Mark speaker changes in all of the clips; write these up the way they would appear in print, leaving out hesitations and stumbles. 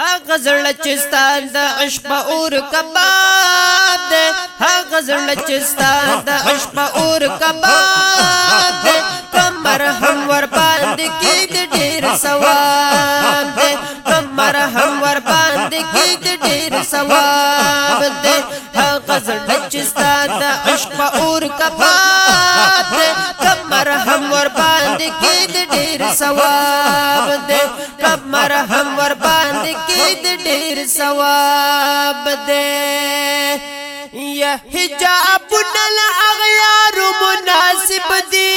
Speaker 1: هغه زړه چې ستا د عشق په اور کباب دی هغه زړه چې ستا د عشق په اور کباب دی کمر هم ور باندې کېد ډېر ثواب دی کمر هم ور باندې کېد ډېر ثواب دی هغه زړه چې ستا د عشق په اور کباب دی کمر هم ور باندې کېد ډېر ثواب دی کمر هم ور باندې کېد ډېر ثواب دی یا حجابنا الاغیار مناسب دی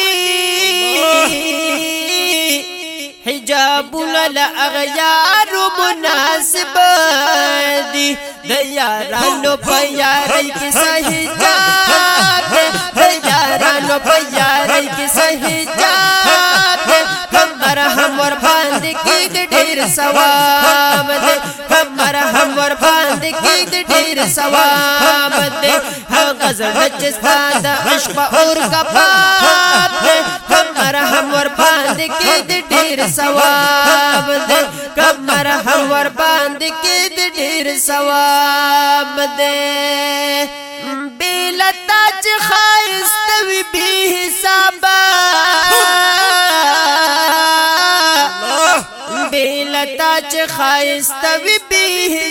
Speaker 1: حجابنا الاغیار مناسب دی د یارانو په یارۍ کې حجاب د یارانو په یارۍ کې حجاب کمر هم ور باندې کېد ډېر ثواب دی کمر هم ور باندې کېد ډېر ثواب دی هغه زړه چې ستا د عشق په اور کباب دی کمر هم ور باندې کېد ډېر ثواب دی کمر هم ور باندې کېد ډېر ثواب دی بیلتا چې ښایسته وي بې حسابه بیلتا چې ښایسته وي بې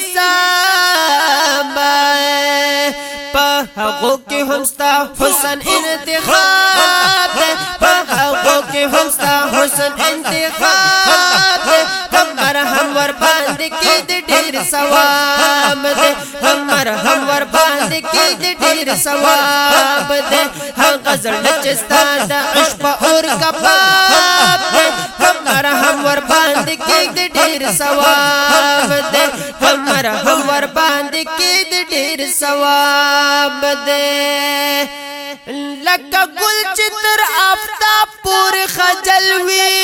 Speaker 1: حسابه په هغو کې هم ستا حسن انتخاب دی په هغو کې هم ستا حسن انتخاب دی کمر هم ور باندې کېد ډېر ثواب دی کمر هم ور باندې کېد ډېر ثواب دی هغه زړه چې ستا د عشق په اور کباب دی کمر هم ور باندې کېد ډېر ثواب دی کمر هم ور باندې کېد ډېر ثواب دی لکه ګل چې تر آفتاب پورې خجل وي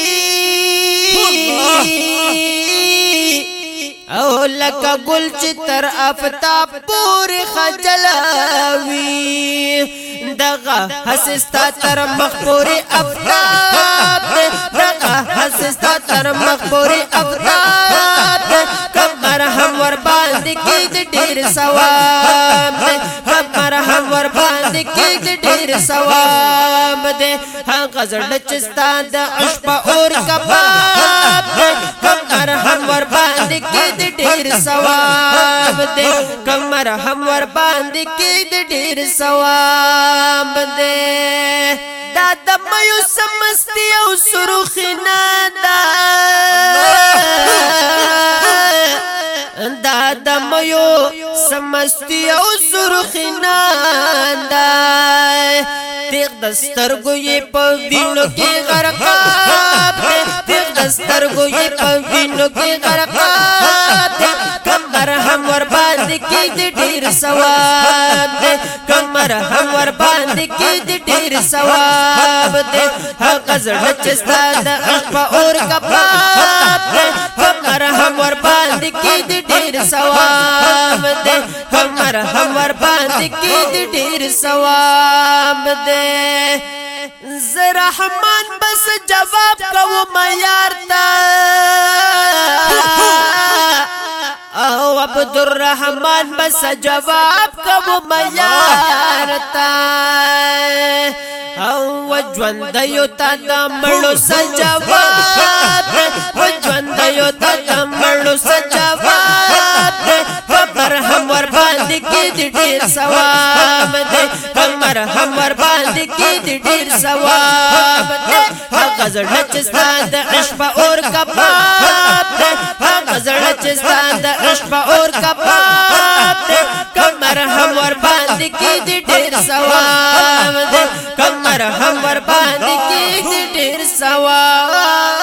Speaker 1: او لکه ګل چې تر آفتاب پورې خجل وي دغه حسستا تر مخ پورې آفتاب دغه حسستا تر مخ پورې آفتاب کمر هم ور باندې کېد ډېر ثواب کمر هم ور باندې کېد ډېر ثواب دی هغه زړه چې ستا د عشق په اور کباب دی کمر هم ور باندې کېد ډېر ثواب دی کمر هم ور باندې کېد ډېر ثواب دی دا د مایو سمستی او سرخینا دا د مایو سمستی او سرخینا تیغ د سترګو یې په وینو کې غرقاب تیغ د سترګو یې په وینو کې غرقاب کمر هم ور باندې کېد ډېر ثواب دی کمر هم ور باندې کېد ډېر ثواب دی هغه زړه چې ستا د عشق په اور کباب دی کمر هم ور باندې کېد ډېر ثواب دی کمر هم ور باندې کېد ډېر ثواب دی زه رحمان بس جواب کوم یار ته او عبدالرحمن بس جواب کوم یار ته او ژوندیو ته د مړو څه جواب ژوندیو ته د مړو څه جواب کمر هم ور باندې کېد ډېر ثواب دی کمر هم ور باندې کېد ډېر ثواب دی هغه زړه چې ستا د عشق په اور کباب دی هغه زړه چې ستا د عشق په اور کباب دی کمر هم ور باندې کېد ډېر ثواب دی کمر هم ور باندې کېد ډېر ثواب